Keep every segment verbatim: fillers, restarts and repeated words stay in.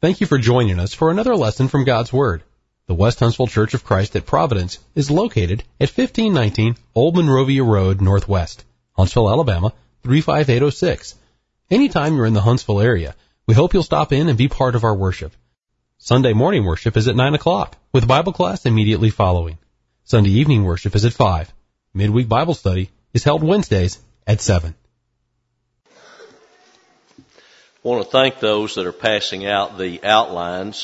Thank you for joining us for another lesson from God's Word. The West Huntsville Church of Christ at Providence is located at fifteen nineteen Old Monrovia Road Northwest, Huntsville, Alabama, three five eight oh six. Anytime you're in the Huntsville area, we hope you'll stop in and be part of our worship. Sunday morning worship is at nine o'clock, with Bible class immediately following. Sunday evening worship is at five. Midweek Bible study is held Wednesdays at seven. I want to thank those that are passing out the outlines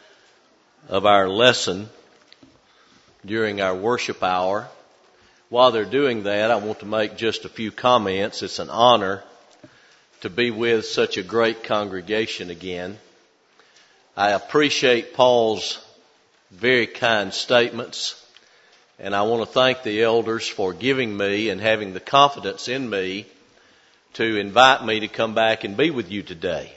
of our lesson during our worship hour. While they're doing that, I want to make just a few comments. It's an honor to be with such a great congregation again. I appreciate Paul's very kind statements, and I want to thank the elders for giving me and having the confidence in me to invite me to come back and be with you today.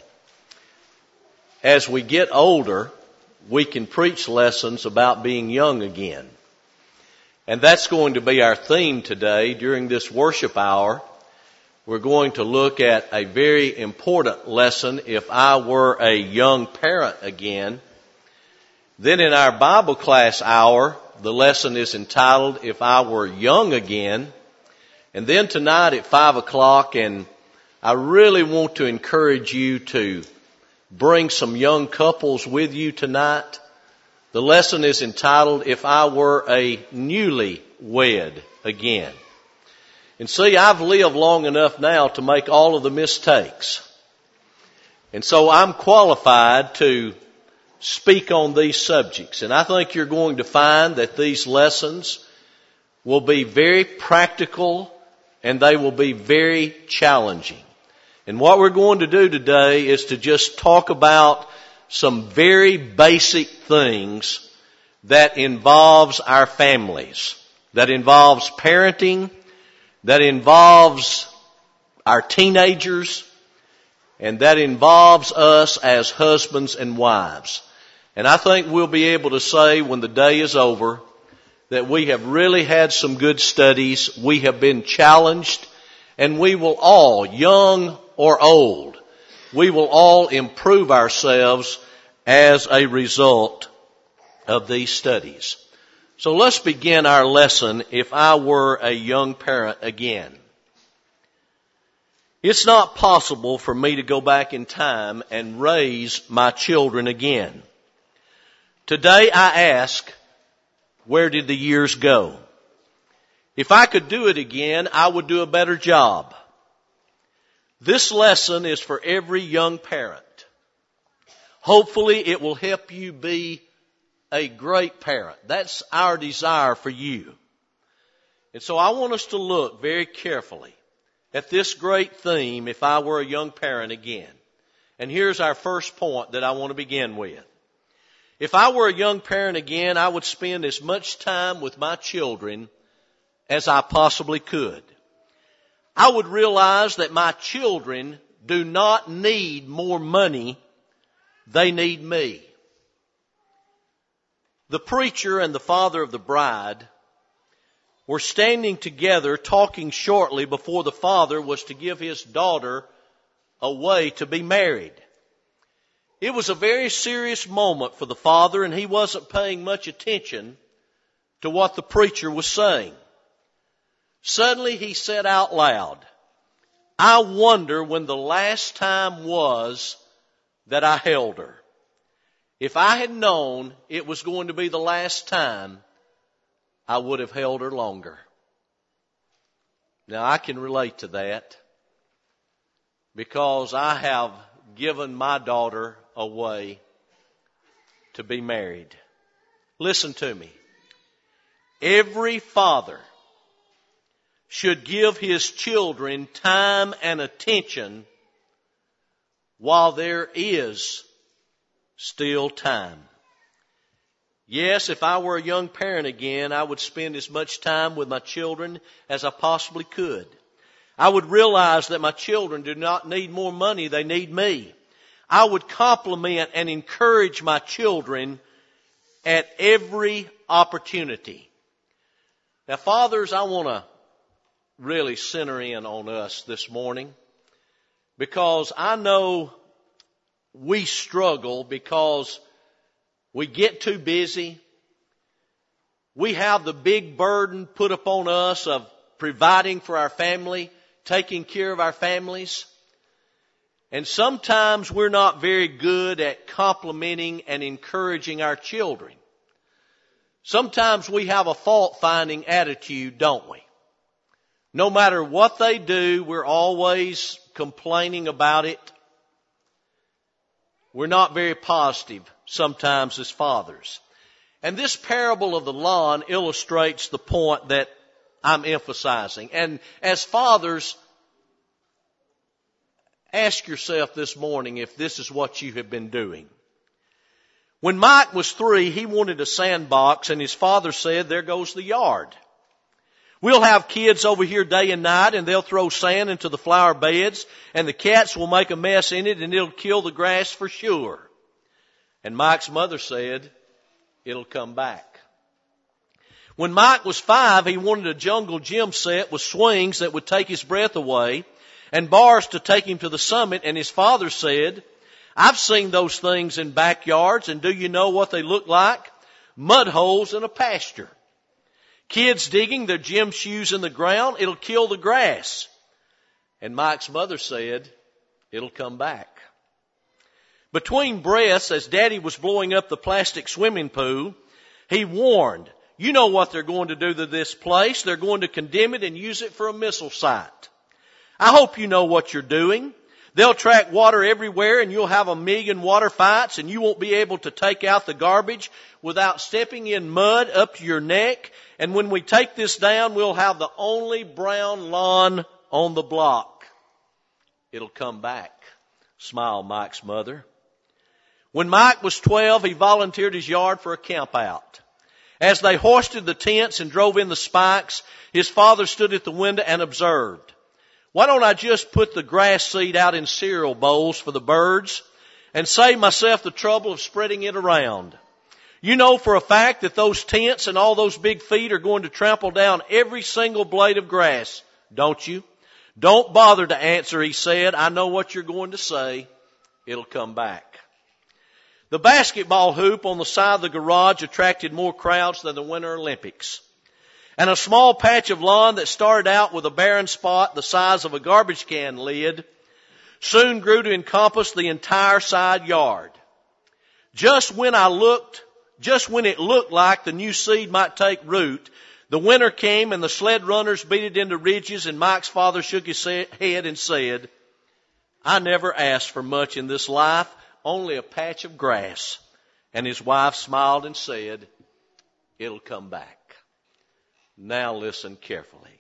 As we get older, we can preach lessons about being young again. And that's going to be our theme today during this worship hour. We're going to look at a very important lesson, If I Were a Young Parent Again. Then in our Bible class hour, the lesson is entitled, If I Were Young Again. And then tonight at five o'clock, and I really want to encourage you to bring some young couples with you tonight. The lesson is entitled, If I Were a Newly Wed Again. And see, I've lived long enough now to make all of the mistakes. And so I'm qualified to speak on these subjects. And I think you're going to find that these lessons will be very practical and they will be very challenging. And what we're going to do today is to just talk about some very basic things that involves our families, that involves parenting, that involves our teenagers, and that involves us as husbands and wives. And I think we'll be able to say when the day is over that we have really had some good studies, we have been challenged, and we will all, young or old, we will all improve ourselves as a result of these studies. So let's begin our lesson, If I Were a Young Parent Again. It's not possible for me to go back in time and raise my children again. Today I ask, where did the years go? If I could do it again, I would do a better job. This lesson is for every young parent. Hopefully it will help you be a great parent. That's our desire for you. And so I want us to look very carefully at this great theme, If I Were a Young Parent Again. And here's our first point that I want to begin with. If I were a young parent again, I would spend as much time with my children as I possibly could. I would realize that my children do not need more money, they need me. The preacher and the father of the bride were standing together talking shortly before the father was to give his daughter away to be married. It was a very serious moment for the father, and he wasn't paying much attention to what the preacher was saying. Suddenly he said out loud, I wonder when the last time was that I held her. If I had known it was going to be the last time, I would have held her longer. Now I can relate to that because I have given my daughter away to be married. Listen to me. Every father should give his children time and attention while there is still time. Yes, if I were a young parent again, I would spend as much time with my children as I possibly could. I would realize that my children do not need more money, they need me. I would compliment and encourage my children at every opportunity. Now, fathers, I want to really center in on us this morning because I know we struggle because we get too busy. We have the big burden put upon us of providing for our family, taking care of our families. And sometimes we're not very good at complimenting and encouraging our children. Sometimes we have a fault-finding attitude, don't we? No matter what they do, we're always complaining about it. We're not very positive sometimes as fathers. And this parable of the lawn illustrates the point that I'm emphasizing. And as fathers, ask yourself this morning if this is what you have been doing. When Mike was three, he wanted a sandbox, and his father said, "There goes the yard. We'll have kids over here day and night, and they'll throw sand into the flower beds, and the cats will make a mess in it, and it'll kill the grass for sure." And Mike's mother said, "It'll come back." When Mike was five, he wanted a jungle gym set with swings that would take his breath away and bars to take him to the summit, and his father said, "I've seen those things in backyards, and do you know what they look like? Mud holes in a pasture. Kids digging their gym shoes in the ground, it'll kill the grass." And Mike's mother said, "It'll come back." Between breaths, as Daddy was blowing up the plastic swimming pool, he warned, "You know what they're going to do to this place. They're going to condemn it and use it for a missile site. I hope you know what you're doing. They'll track water everywhere, and you'll have a million water fights, and you won't be able to take out the garbage without stepping in mud up to your neck. And when we take this down, we'll have the only brown lawn on the block. It'll come back," smiled Mike's mother. When Mike was twelve, he volunteered his yard for a camp out. As they hoisted the tents and drove in the spikes, his father stood at the window and observed, "Why don't I just put the grass seed out in cereal bowls for the birds and save myself the trouble of spreading it around? You know for a fact that those tents and all those big feet are going to trample down every single blade of grass, don't you?" "Don't bother to answer," he said. "I know what you're going to say. It'll come back." The basketball hoop on the side of the garage attracted more crowds than the Winter Olympics. And a small patch of lawn that started out with a barren spot the size of a garbage can lid soon grew to encompass the entire side yard. Just when I looked, just when it looked like the new seed might take root, the winter came and the sled runners beat it into ridges, and Mike's father shook his head and said, "I never asked for much in this life, only a patch of grass." And his wife smiled and said, "It'll come back." Now listen carefully.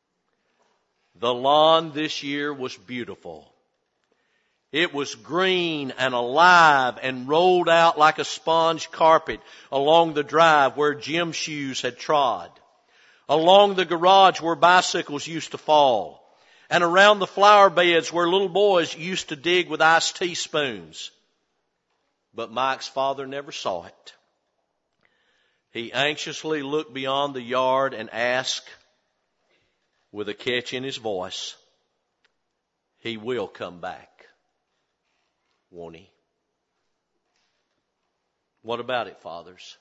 The lawn this year was beautiful. It was green and alive and rolled out like a sponge carpet along the drive where gym shoes had trod, along the garage where bicycles used to fall, and around the flower beds where little boys used to dig with iced teaspoons. But Mike's father never saw it. He anxiously looked beyond the yard and asked, with a catch in his voice, "He will come back, won't he?" What about it, fathers?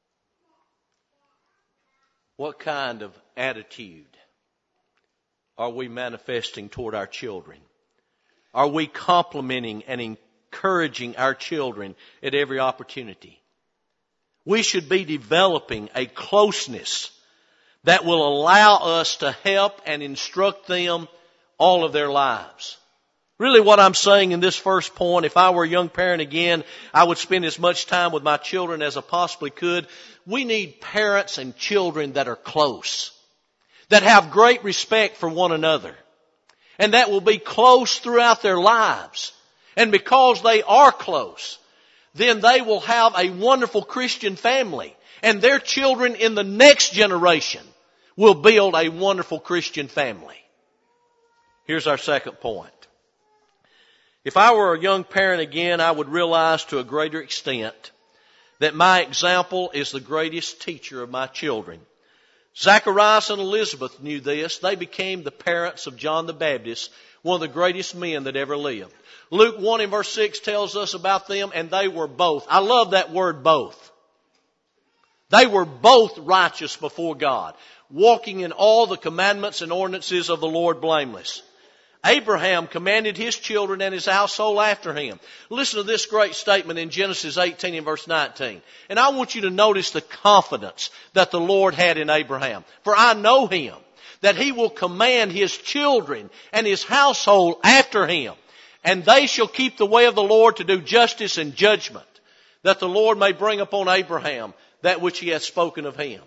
What kind of attitude are we manifesting toward our children? Are we complimenting and encouraging our children at every opportunity? We should be developing a closeness that will allow us to help and instruct them all of their lives. Really what I'm saying in this first point, if I were a young parent again, I would spend as much time with my children as I possibly could. We need parents and children that are close, that have great respect for one another, and that will be close throughout their lives. And because they are close, then they will have a wonderful Christian family. And their children in the next generation will build a wonderful Christian family. Here's our second point. If I were a young parent again, I would realize to a greater extent that my example is the greatest teacher of my children. Zacharias and Elizabeth knew this. They became the parents of John the Baptist One of the greatest men that ever lived. Luke one and verse six tells us about them, and they were both. I love that word both. They were both righteous before God, walking in all the commandments and ordinances of the Lord blameless. Abraham commanded his children and his household after him. Listen to this great statement in Genesis eighteen and verse nineteen. And I want you to notice the confidence that the Lord had in Abraham. For I know him, that he will command his children and his household after him. And they shall keep the way of the Lord to do justice and judgment, that the Lord may bring upon Abraham that which he hath spoken of him.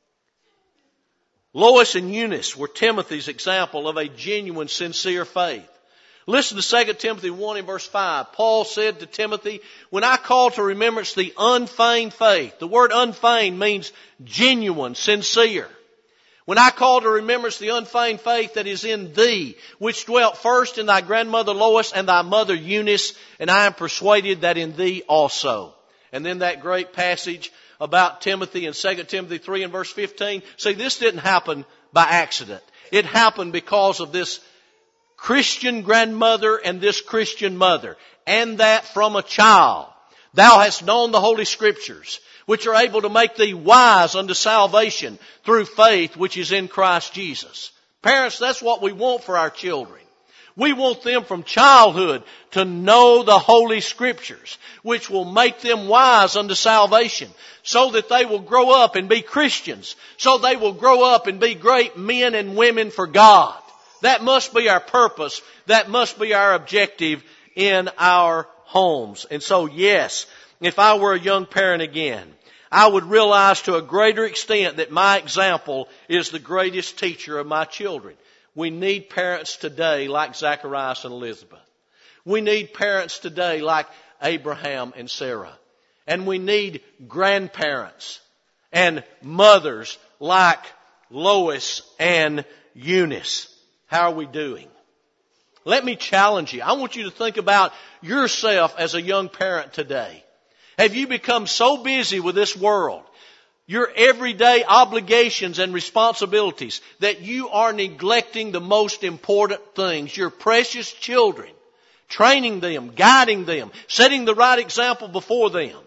Lois and Eunice were Timothy's example of a genuine, sincere faith. Listen to Second Timothy one and verse five. Paul said to Timothy, when I call to remembrance the unfeigned faith, the word unfeigned means genuine, sincere. When I call to remembrance the unfeigned faith that is in thee, which dwelt first in thy grandmother Lois and thy mother Eunice, and I am persuaded that in thee also. And then that great passage about Timothy in Second Timothy three and verse fifteen. See, this didn't happen by accident. It happened because of this Christian grandmother and this Christian mother. And that from a child thou hast known the Holy Scriptures, which are able to make thee wise unto salvation through faith which is in Christ Jesus. Parents, that's what we want for our children. We want them from childhood to know the Holy Scriptures, which will make them wise unto salvation, so that they will grow up and be Christians, so they will grow up and be great men and women for God. That must be our purpose. That must be our objective in our homes. And so, yes, if I were a young parent again, I would realize to a greater extent that my example is the greatest teacher of my children. We need parents today like Zacharias and Elizabeth. We need parents today like Abraham and Sarah. And we need grandparents and mothers like Lois and Eunice. How are we doing? Let me challenge you. I want you to think about yourself as a young parent today. Have you become so busy with this world, your everyday obligations and responsibilities, that you are neglecting the most important things, your precious children, training them, guiding them, setting the right example before them,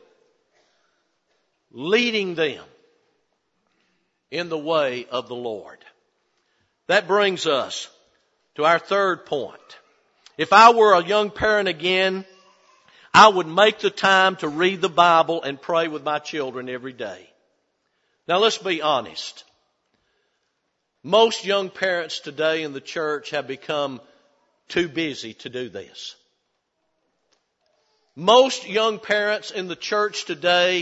leading them in the way of the Lord? That brings us to our third point. If I were a young parent again, I would make the time to read the Bible and pray with my children every day. Now let's be honest. Most young parents today in the church have become too busy to do this. Most young parents in the church today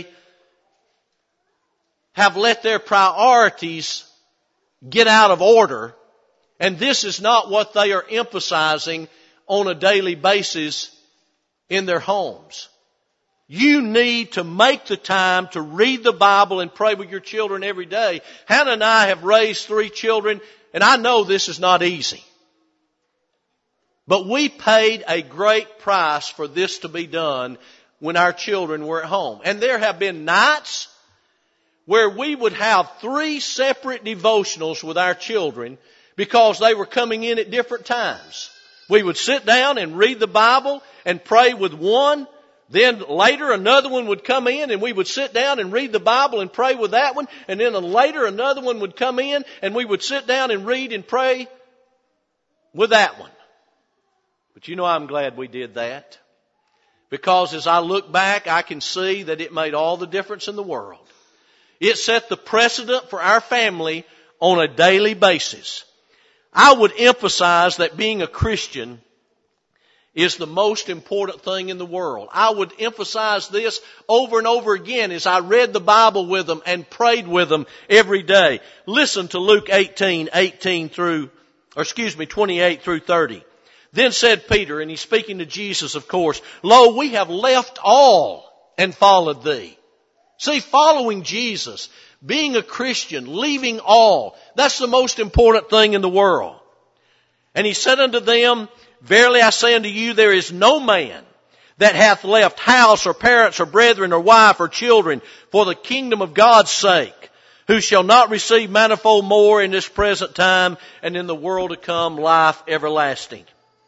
have let their priorities get out of order, and this is not what they are emphasizing on a daily basis in their homes. You need to make the time to read the Bible and pray with your children every day. Hannah and I have raised three children, and I know this is not easy. But we paid a great price for this to be done when our children were at home. And there have been nights where we would have three separate devotionals with our children because they were coming in at different times. We would sit down and read the Bible and pray with one. Then later another one would come in and we would sit down and read the Bible and pray with that one. And then later another one would come in and we would sit down and read and pray with that one. But you know, I'm glad we did that. Because as I look back, I can see that it made all the difference in the world. It set the precedent for our family on a daily basis. I would emphasize that being a Christian is the most important thing in the world. I would emphasize this over and over again as I read the Bible with them and prayed with them every day. Listen to Luke eighteen, eighteen through, or excuse me, twenty-eight through thirty. Then said Peter, and he's speaking to Jesus, of course, Lo, we have left all and followed thee. See, following Jesus, being a Christian, leaving all, that's the most important thing in the world. And he said unto them, Verily I say unto you, there is no man that hath left house or parents or brethren or wife or children for the kingdom of God's sake, who shall not receive manifold more in this present time and in the world to come life everlasting.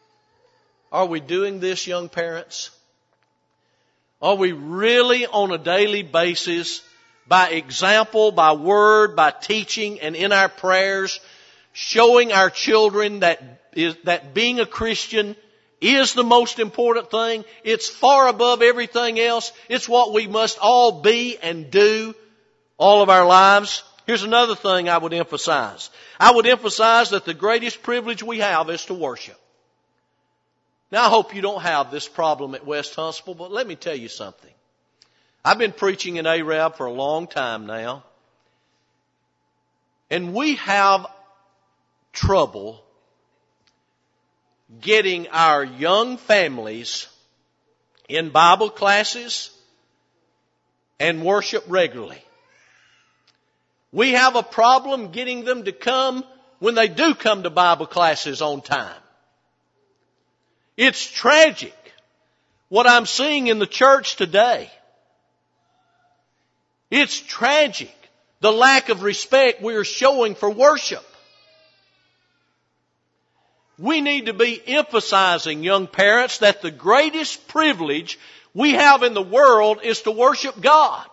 Are we doing this, young parents? Are we really on a daily basis, by example, by word, by teaching, and in our prayers, showing our children that is, that being a Christian is the most important thing? It's far above everything else. It's what we must all be and do all of our lives. Here's another thing I would emphasize. I would emphasize that the greatest privilege we have is to worship. Now, I hope you don't have this problem at West Huntsville, but let me tell you something. I've been preaching in A R A B for a long time now, and we have trouble getting our young families in Bible classes and worship regularly. We have a problem getting them to come when they do come to Bible classes on time. It's tragic what I'm seeing in the church today. It's tragic the lack of respect we are showing for worship. We need to be emphasizing, young parents, that the greatest privilege we have in the world is to worship God.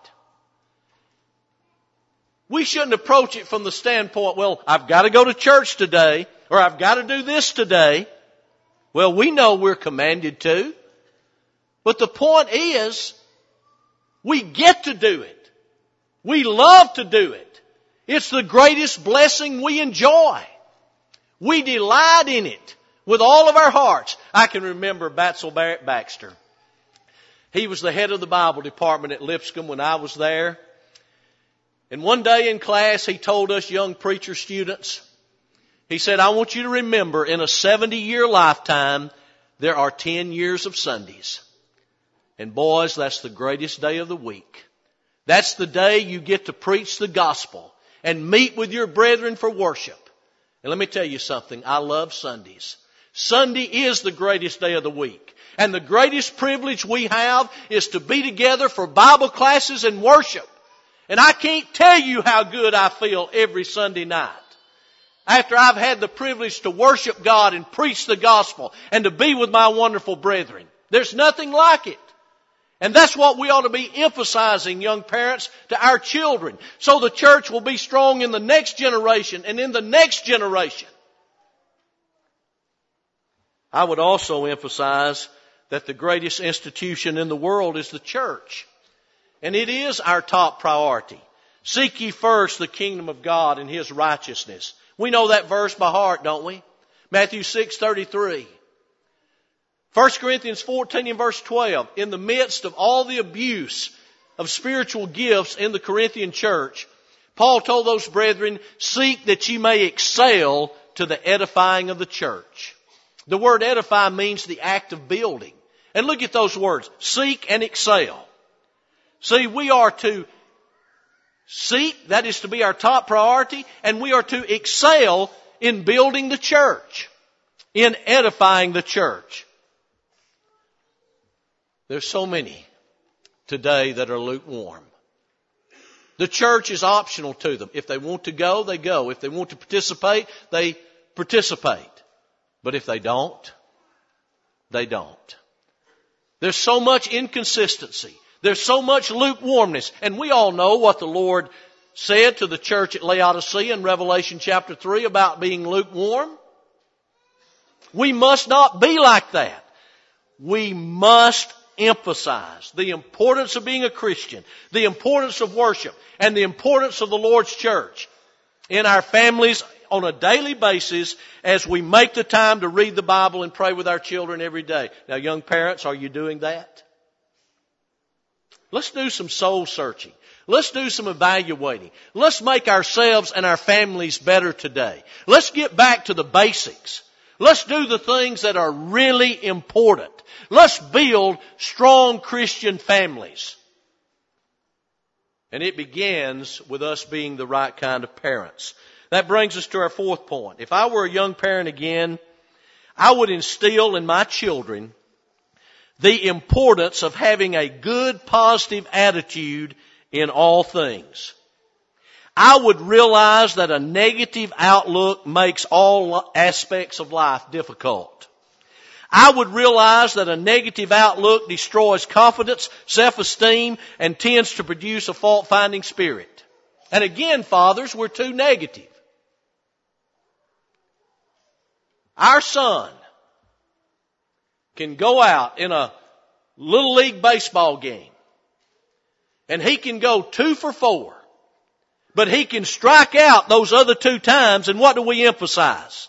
We shouldn't approach it from the standpoint, well, I've got to go to church today, or I've got to do this today. Well, we know we're commanded to. But the point is, we get to do it. We love to do it. It's the greatest blessing we enjoy. We delight in it with all of our hearts. I can remember Batzel Barrett Baxter. He was the head of the Bible department at Lipscomb when I was there. And one day in class, he told us young preacher students, he said, I want you to remember in a seventy-year lifetime, there are ten years of Sundays. And boys, that's the greatest day of the week. That's the day you get to preach the gospel and meet with your brethren for worship. And let me tell you something, I love Sundays. Sunday is the greatest day of the week. And the greatest privilege we have is to be together for Bible classes and worship. And I can't tell you how good I feel every Sunday night, after I've had the privilege to worship God and preach the gospel and to be with my wonderful brethren. There's nothing like it. And that's what we ought to be emphasizing, young parents, to our children, so the church will be strong in the next generation and in the next generation. I would also emphasize that the greatest institution in the world is the church. And it is our top priority. Seek ye first the kingdom of God and His righteousness. We know that verse by heart, don't we? Matthew six thirty-three. First Corinthians fourteen and verse twelve. In the midst of all the abuse of spiritual gifts in the Corinthian church, Paul told those brethren, seek that ye may excel to the edifying of the church. The word edify means the act of building. And look at those words, seek and excel. See, we are to seek, that is to be our top priority, and we are to excel in building the church, in edifying the church. There's so many today that are lukewarm. The church is optional to them. If they want to go, they go. If they want to participate, they participate. But if they don't, they don't. There's so much inconsistency. There's so much lukewarmness. And we all know what the Lord said to the church at Laodicea in Revelation chapter three about being lukewarm. We must not be like that. We must emphasize the importance of being a Christian, the importance of worship, and the importance of the Lord's church in our families on a daily basis as we make the time to read the Bible and pray with our children every day. Now, young parents, are you doing that? Let's do some soul searching. Let's do some evaluating. Let's make ourselves and our families better today. Let's get back to the basics. Let's do the things that are really important. Let's build strong Christian families. And it begins with us being the right kind of parents. That brings us to our fourth point. If I were a young parent again, I would instill in my children the importance of having a good, positive attitude in all things. I would realize that a negative outlook makes all aspects of life difficult. I would realize that a negative outlook destroys confidence, self-esteem, and tends to produce a fault-finding spirit. And again, fathers, we're too negative. Our son can go out in a little league baseball game and he can go two for four, but he can strike out those other two times, and what do we emphasize?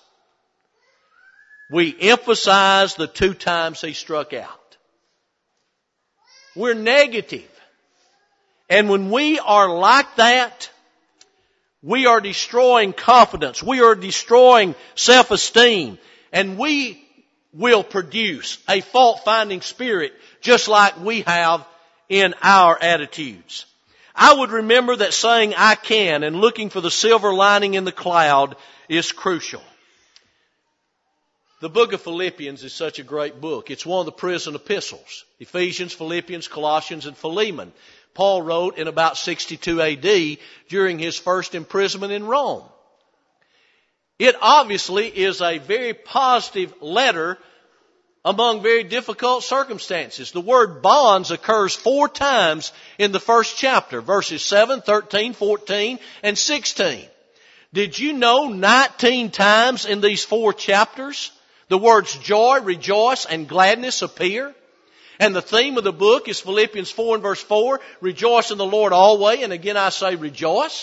We emphasize the two times he struck out. We're negative. And when we are like that, we are destroying confidence. We are destroying self-esteem. And we will produce a fault-finding spirit just like we have in our attitudes. I would remember that saying I can and looking for the silver lining in the cloud is crucial. The book of Philippians is such a great book. It's one of the prison epistles. Ephesians, Philippians, Colossians, and Philemon. Paul wrote in about sixty-two A D during his first imprisonment in Rome. It obviously is a very positive letter among very difficult circumstances. The word bonds occurs four times in the first chapter, verses seven, thirteen, fourteen, and sixteen. Did you know nineteen times in these four chapters the words joy, rejoice, and gladness appear? And the theme of the book is Philippians four and verse four, rejoice in the Lord always, and again I say rejoice.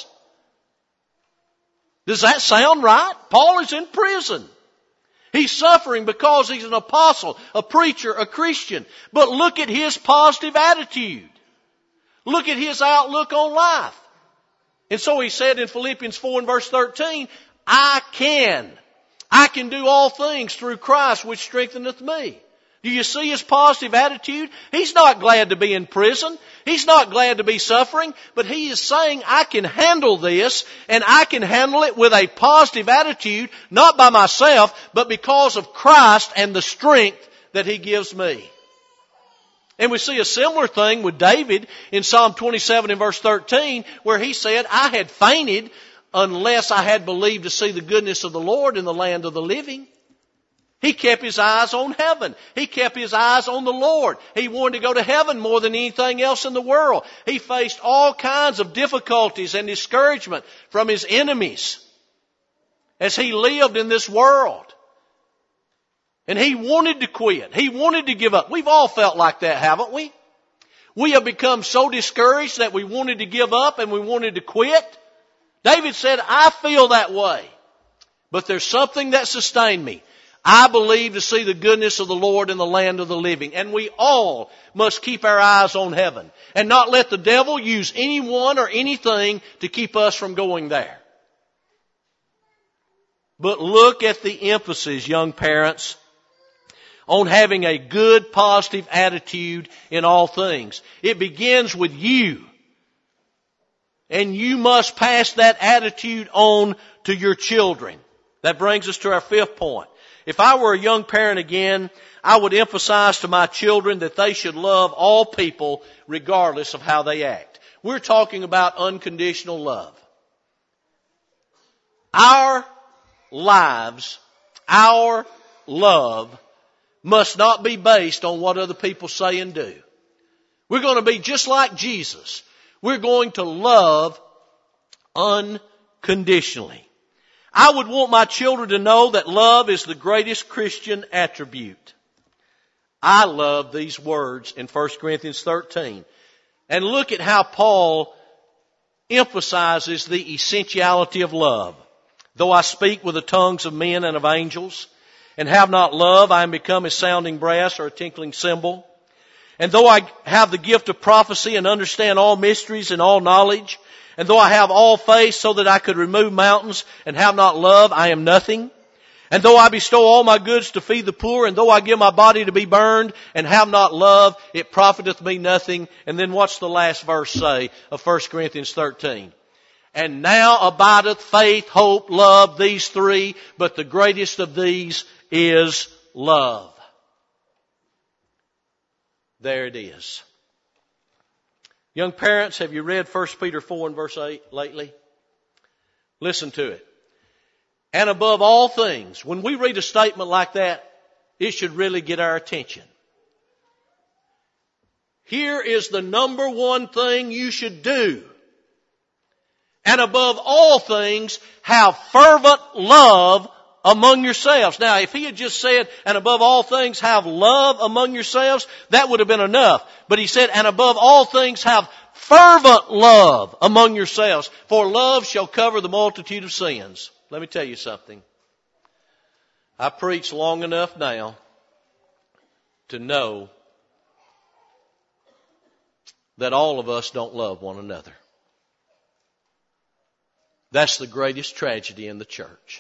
Does that sound right? Paul is in prison. He's suffering because he's an apostle, a preacher, a Christian. But look at his positive attitude. Look at his outlook on life. And so he said in Philippians four and verse thirteen, I can. I can do all things through Christ which strengtheneth me. Do you see his positive attitude? He's not glad to be in prison. He's not glad to be suffering, but he is saying, I can handle this, and I can handle it with a positive attitude, not by myself, but because of Christ and the strength that he gives me. And we see a similar thing with David in Psalm twenty-seven and verse thirteen, where he said, I had fainted unless I had believed to see the goodness of the Lord in the land of the living. He kept his eyes on heaven. He kept his eyes on the Lord. He wanted to go to heaven more than anything else in the world. He faced all kinds of difficulties and discouragement from his enemies as he lived in this world. And he wanted to quit. He wanted to give up. We've all felt like that, haven't we? We have become so discouraged that we wanted to give up and we wanted to quit. David said, I feel that way, but there's something that sustained me. I believe to see the goodness of the Lord in the land of the living. And we all must keep our eyes on heaven and not let the devil use anyone or anything to keep us from going there. But look at the emphasis, young parents, on having a good, positive attitude in all things. It begins with you. And you must pass that attitude on to your children. That brings us to our fifth point. If I were a young parent again, I would emphasize to my children that they should love all people regardless of how they act. We're talking about unconditional love. Our lives, our love must not be based on what other people say and do. We're going to be just like Jesus. We're going to love unconditionally. I would want my children to know that love is the greatest Christian attribute. I love these words in First Corinthians thirteen. And look at how Paul emphasizes the essentiality of love. Though I speak with the tongues of men and of angels, and have not love, I am become a sounding brass or a tinkling cymbal. And though I have the gift of prophecy and understand all mysteries and all knowledge, and though I have all faith so that I could remove mountains and have not love, I am nothing. And though I bestow all my goods to feed the poor, and though I give my body to be burned and have not love, it profiteth me nothing. And then what's the last verse say of First Corinthians thirteen? And now abideth faith, hope, love, these three, but the greatest of these is love. There it is. Young parents, have you read First Peter four and verse eight lately? Listen to it. And above all things, when we read a statement like that, it should really get our attention. Here is the number one thing you should do. And above all things, have fervent love among yourselves. Now, if he had just said, and above all things, have love among yourselves, that would have been enough. But he said, and above all things, have fervent love among yourselves, for love shall cover the multitude of sins. Let me tell you something. I preached long enough now to know that all of us don't love one another. That's the greatest tragedy in the church.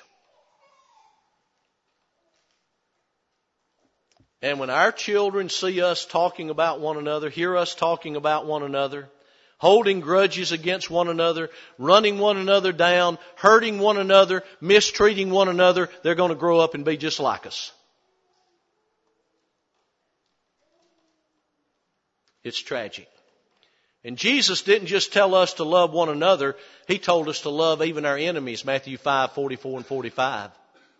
And when our children see us talking about one another, hear us talking about one another, holding grudges against one another, running one another down, hurting one another, mistreating one another, they're going to grow up and be just like us. It's tragic. And Jesus didn't just tell us to love one another. He told us to love even our enemies, Matthew five, forty-four and forty-five.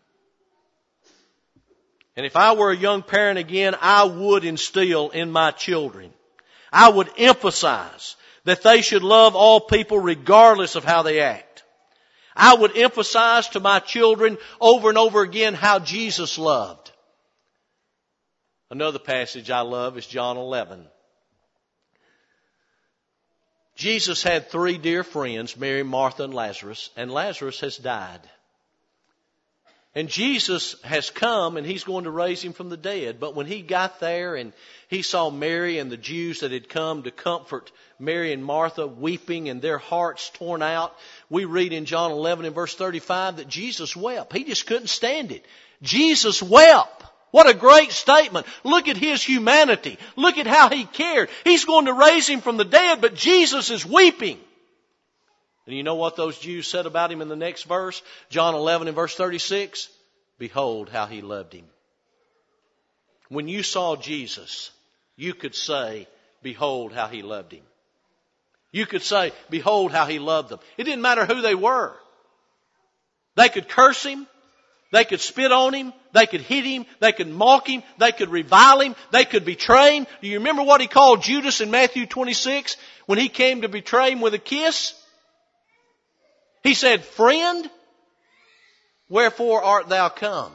And if I were a young parent again, I would instill in my children, I would emphasize that they should love all people regardless of how they act. I would emphasize to my children over and over again how Jesus loved. Another passage I love is John eleven. Jesus had three dear friends, Mary, Martha, and Lazarus, and Lazarus has died. And Jesus has come and he's going to raise him from the dead. But when he got there and he saw Mary and the Jews that had come to comfort Mary and Martha weeping and their hearts torn out, we read in John eleven and verse thirty-five that Jesus wept. He just couldn't stand it. Jesus wept. What a great statement. Look at his humanity. Look at how he cared. He's going to raise him from the dead, but Jesus is weeping. And you know what those Jews said about him in the next verse? John eleven and verse thirty-six. Behold how he loved him. When you saw Jesus, you could say, behold how he loved him. You could say, behold how he loved them. It didn't matter who they were. They could curse him. They could spit on him. They could hit him. They could mock him. They could revile him. They could betray him. Do you remember what he called Judas in Matthew twenty-six when he came to betray him with a kiss? He said, friend, wherefore art thou come?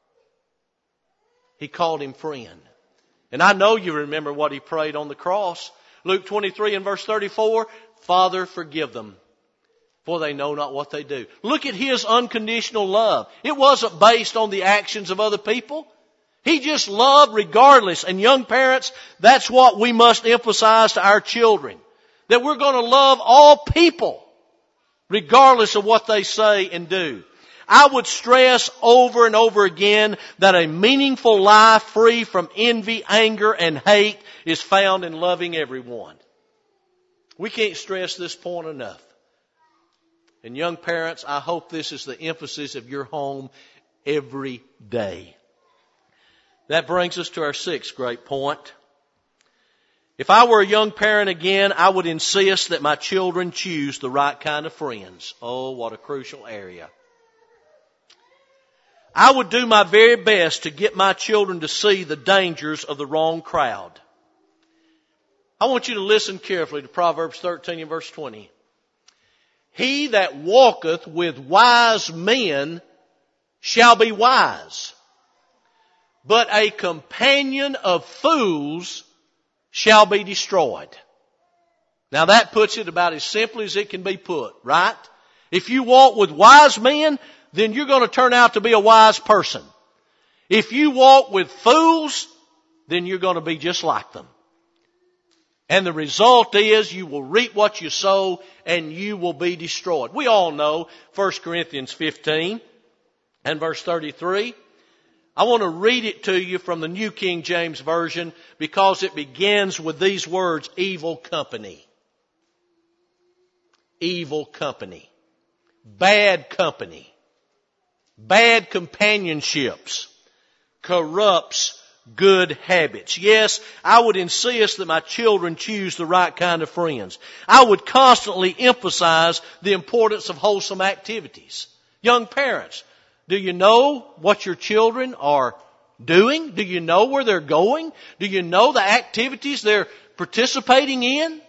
He called him friend. And I know you remember what he prayed on the cross. Luke twenty-three and verse thirty-four, Father, forgive them, for they know not what they do. Look at his unconditional love. It wasn't based on the actions of other people. He just loved regardless. And young parents, that's what we must emphasize to our children. That we're going to love all people, regardless of what they say and do. I would stress over and over again that a meaningful life free from envy, anger, and hate is found in loving everyone. We can't stress this point enough. And young parents, I hope this is the emphasis of your home every day. That brings us to our sixth great point. If I were a young parent again, I would insist that my children choose the right kind of friends. Oh, what a crucial area. I would do my very best to get my children to see the dangers of the wrong crowd. I want you to listen carefully to Proverbs thirteen and verse twenty. He that walketh with wise men shall be wise, but a companion of fools shall be destroyed. Now that puts it about as simply as it can be put, right? If you walk with wise men, then you're going to turn out to be a wise person. If you walk with fools, then you're going to be just like them. And the result is you will reap what you sow and you will be destroyed. We all know First Corinthians fifteen and verse thirty-three. I want to read it to you from the New King James Version because it begins with these words, evil company. Evil company. Bad company. Bad companionships. Corrupts good habits. Yes, I would insist that my children choose the right kind of friends. I would constantly emphasize the importance of wholesome activities. Young parents, do you know what your children are doing? Do you know where they're going? Do you know the activities they're participating in?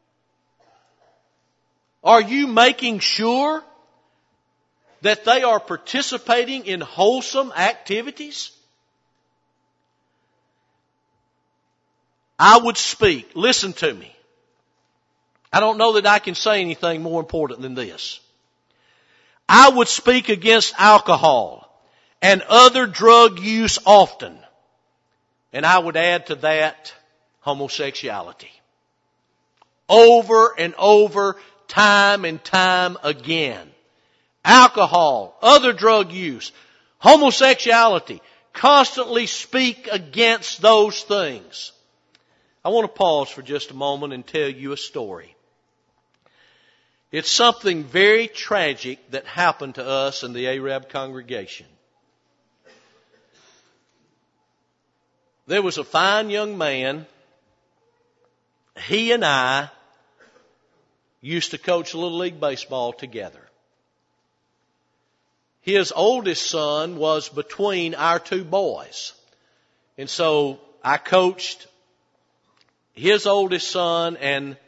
Are you making sure that they are participating in wholesome activities? I would speak. Listen to me. I don't know that I can say anything more important than this. I would speak against alcohol and other drug use often. And I would add to that homosexuality. Over and over, time and time again. Alcohol, other drug use, homosexuality. Constantly speak against those things. I want to pause for just a moment and tell you a story. It's something very tragic that happened to us in the Arab congregation. There was a fine young man. He and I used to coach Little League Baseball together. His oldest son was between our two boys. And so I coached his oldest son and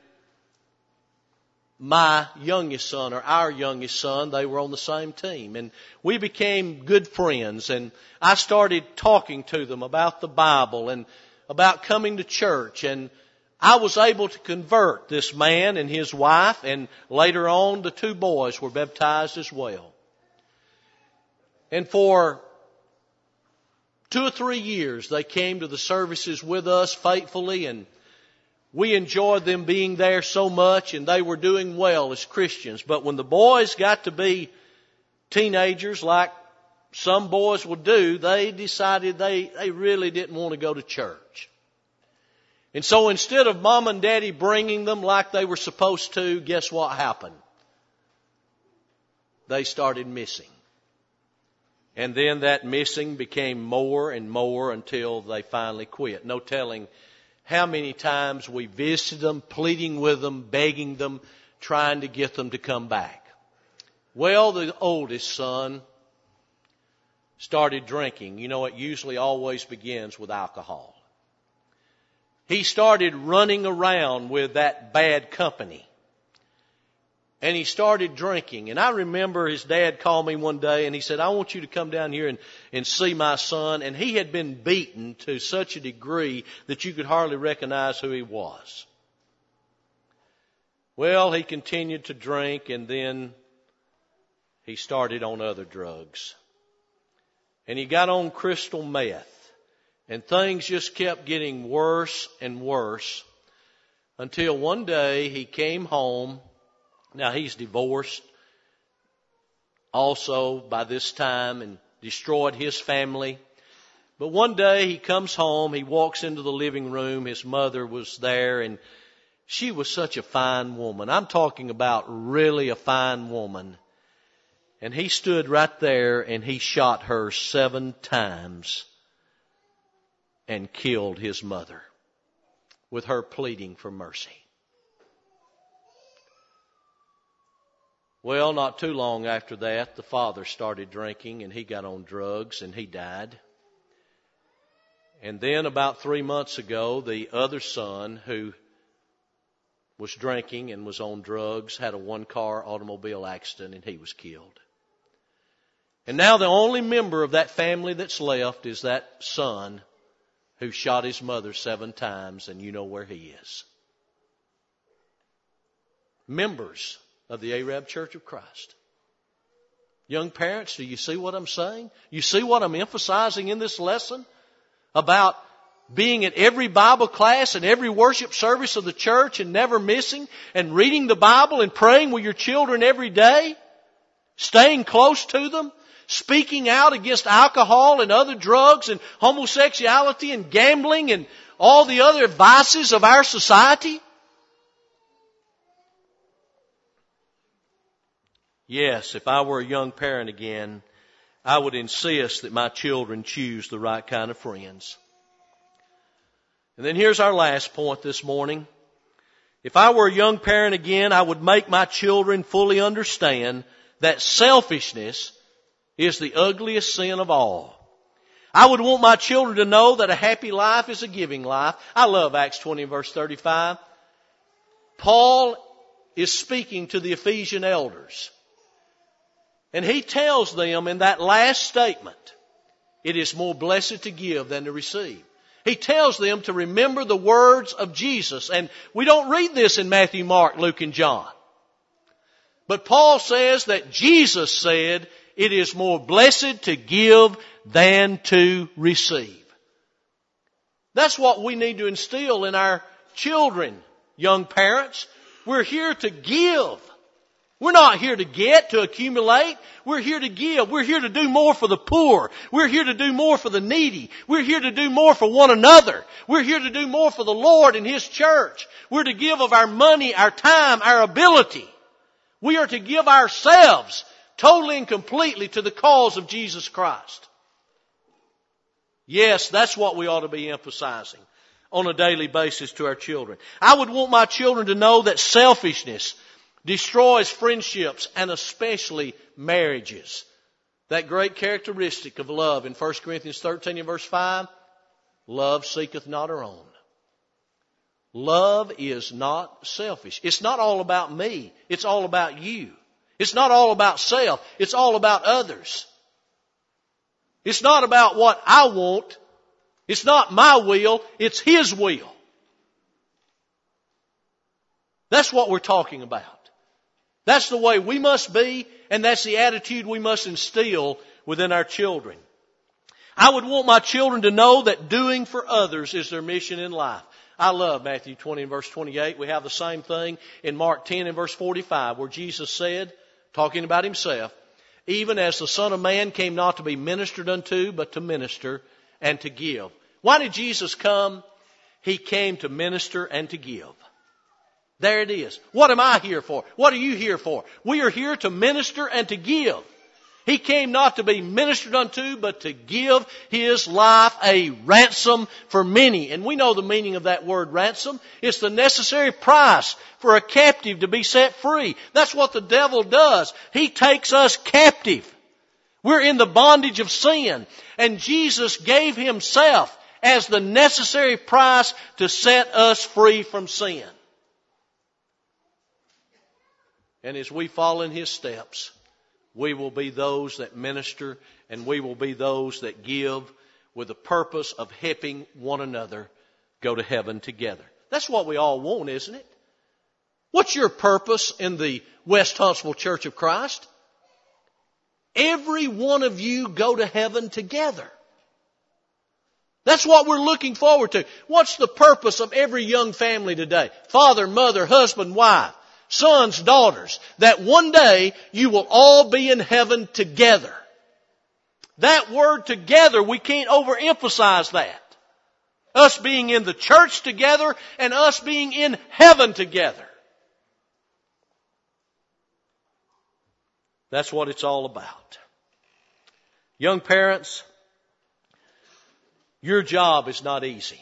my youngest son, or our youngest son. They were on the same team. And we became good friends. And I started talking to them about the Bible and about coming to church. And I was able to convert this man and his wife. And later on, the two boys were baptized as well. And for two or three years, they came to the services with us faithfully, and we enjoyed them being there so much, and they were doing well as Christians. But when the boys got to be teenagers, like some boys would do, they decided they, they really didn't want to go to church. And so instead of Mom and Daddy bringing them like they were supposed to, guess what happened? They started missing. And then that missing became more and more until they finally quit. No telling how many times we visited them, pleading with them, begging them, trying to get them to come back. Well, the oldest son started drinking. You know, it usually always begins with alcohol. He started running around with that bad company. And he started drinking. And I remember his dad called me one day and he said, I want you to come down here and, and see my son. And he had been beaten to such a degree that you could hardly recognize who he was. Well, he continued to drink, and then he started on other drugs. And he got on crystal meth. And things just kept getting worse and worse until one day he came home. Now, he's divorced also by this time and destroyed his family. But one day he comes home, he walks into the living room, his mother was there, and she was such a fine woman. I'm talking about really a fine woman. And he stood right there and he shot her seven times and killed his mother with her pleading for mercy. Well, not too long after that, the father started drinking and he got on drugs and he died. And then about three months ago, the other son who was drinking and was on drugs had a one-car automobile accident and he was killed. And now the only member of that family that's left is that son who shot his mother seven times, and you know where he is. Members of the Arab Church of Christ. Young parents, do you see what I'm saying? You see what I'm emphasizing in this lesson about being at every Bible class and every worship service of the church and never missing, and reading the Bible and praying with your children every day, staying close to them, speaking out against alcohol and other drugs and homosexuality and gambling and all the other vices of our society? Yes, if I were a young parent again, I would insist that my children choose the right kind of friends. And then here's our last point this morning. If I were a young parent again, I would make my children fully understand that selfishness is the ugliest sin of all. I would want my children to know that a happy life is a giving life. I love Acts twenty and verse thirty-five. Paul is speaking to the Ephesian elders. And he tells them in that last statement, it is more blessed to give than to receive. He tells them to remember the words of Jesus. And we don't read this in Matthew, Mark, Luke, and John. But Paul says that Jesus said, it is more blessed to give than to receive. That's what we need to instill in our children, young parents. We're here to give. We're not here to get, to accumulate. We're here to give. We're here to do more for the poor. We're here to do more for the needy. We're here to do more for one another. We're here to do more for the Lord and His church. We're to give of our money, our time, our ability. We are to give ourselves totally and completely to the cause of Jesus Christ. Yes, that's what we ought to be emphasizing on a daily basis to our children. I would want my children to know that selfishness destroys friendships and especially marriages. That great characteristic of love in First Corinthians thirteen and verse five, love seeketh not her own. Love is not selfish. It's not all about me. It's all about you. It's not all about self. It's all about others. It's not about what I want. It's not my will. It's His will. That's what we're talking about. That's the way we must be, and that's the attitude we must instill within our children. I would want my children to know that doing for others is their mission in life. I love Matthew twenty and verse twenty-eight. We have the same thing in Mark ten and verse forty-five, where Jesus said, talking about Himself, even as the Son of Man came not to be ministered unto, but to minister and to give. Why did Jesus come? He came to minister and to give. There it is. What am I here for? What are you here for? We are here to minister and to give. He came not to be ministered unto, but to give His life a ransom for many. And we know the meaning of that word ransom. It's the necessary price for a captive to be set free. That's what the devil does. He takes us captive. We're in the bondage of sin. And Jesus gave Himself as the necessary price to set us free from sin. And as we follow in His steps, we will be those that minister and we will be those that give with the purpose of helping one another go to heaven together. That's what we all want, isn't it? What's your purpose in the West Huntsville Church of Christ? Every one of you go to heaven together. That's what we're looking forward to. What's the purpose of every young family today? Father, mother, husband, wife, sons, daughters, that one day you will all be in heaven together. That word together, we can't overemphasize that. Us being in the church together and us being in heaven together. That's what it's all about. Young parents, your job is not easy.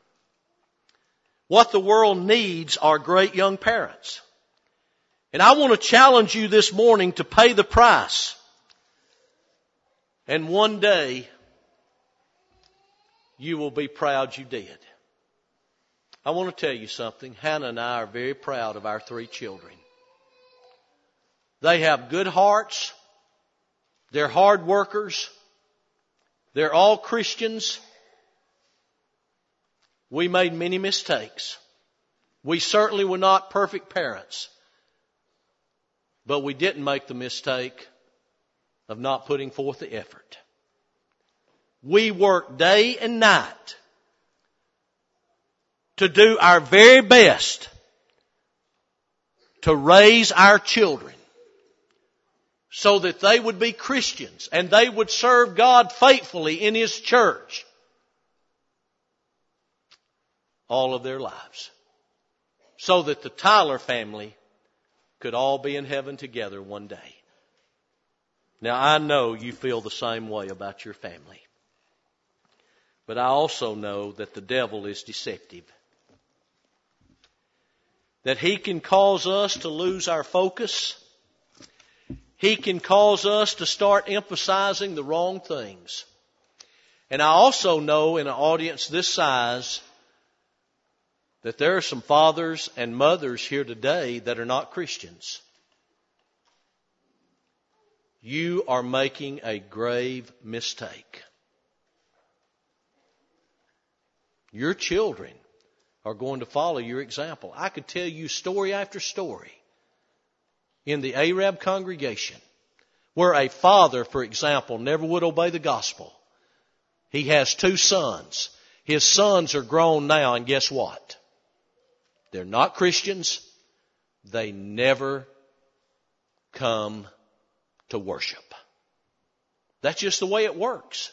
What the world needs are great young parents. And I want to challenge you this morning to pay the price. And one day, you will be proud you did. I want to tell you something. Hannah and I are very proud of our three children. They have good hearts. They're hard workers. They're all Christians. We made many mistakes. We certainly were not perfect parents. But we didn't make the mistake of not putting forth the effort. We worked day and night to do our very best to raise our children so that they would be Christians and they would serve God faithfully in His church all of their lives. So that the Tyler family could all be in heaven together one day. Now I know you feel the same way about your family. But I also know that the devil is deceptive. That he can cause us to lose our focus. He can cause us to start emphasizing the wrong things. And I also know in an audience this size that there are some fathers and mothers here today that are not Christians. You are making a grave mistake. Your children are going to follow your example. I could tell you story after story in the Arab congregation where a father, for example, never would obey the gospel. He has two sons. His sons are grown now, and guess what? They're not Christians. They never come to worship. That's just the way it works.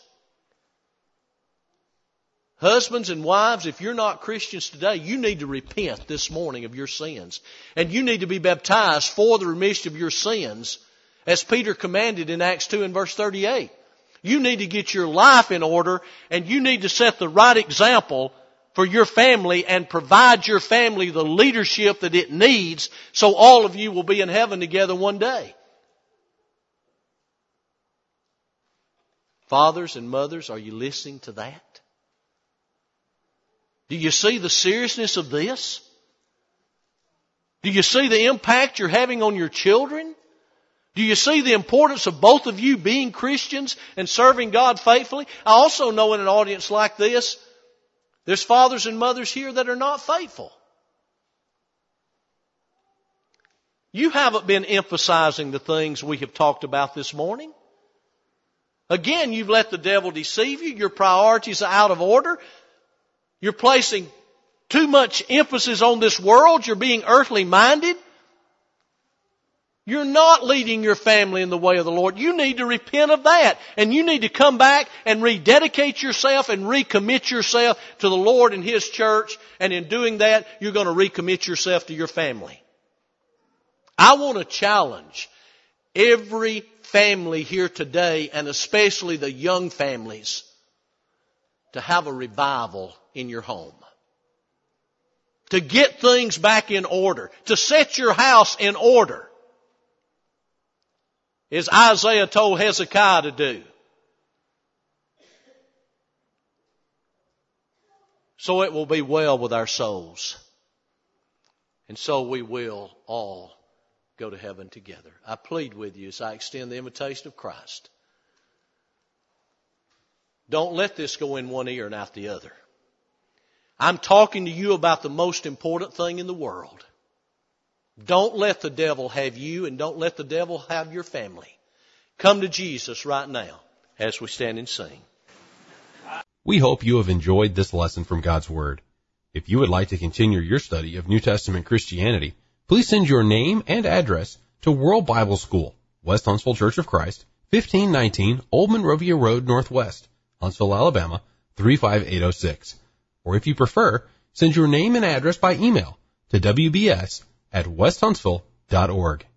Husbands and wives, if you're not Christians today, you need to repent this morning of your sins. And you need to be baptized for the remission of your sins, as Peter commanded in Acts two and verse thirty-eight. You need to get your life in order, and you need to set the right example for your family and provide your family the leadership that it needs so all of you will be in heaven together one day. Fathers and mothers, are you listening to that? Do you see the seriousness of this? Do you see the impact you're having on your children? Do you see the importance of both of you being Christians and serving God faithfully? I also know in an audience like this, there's fathers and mothers here that are not faithful. You haven't been emphasizing the things we have talked about this morning. Again, you've let the devil deceive you. Your priorities are out of order. You're placing too much emphasis on this world. You're being earthly minded. You're not leading your family in the way of the Lord. You need to repent of that. And you need to come back and rededicate yourself and recommit yourself to the Lord and His church. And in doing that, you're going to recommit yourself to your family. I want to challenge every family here today, and especially the young families, to have a revival in your home. To get things back in order. To set your house in order. As Isaiah told Hezekiah to do. So it will be well with our souls. And so we will all go to heaven together. I plead with you as I extend the invitation of Christ. Don't let this go in one ear and out the other. I'm talking to you about the most important thing in the world. Don't let the devil have you, and don't let the devil have your family. Come to Jesus right now as we stand and sing. We hope you have enjoyed this lesson from God's Word. If you would like to continue your study of New Testament Christianity, please send your name and address to World Bible School, West Huntsville Church of Christ, fifteen nineteen Old Monrovia Road Northwest, Huntsville, Alabama, three five eight oh six. Or if you prefer, send your name and address by email to W B S at west huntsville dot org.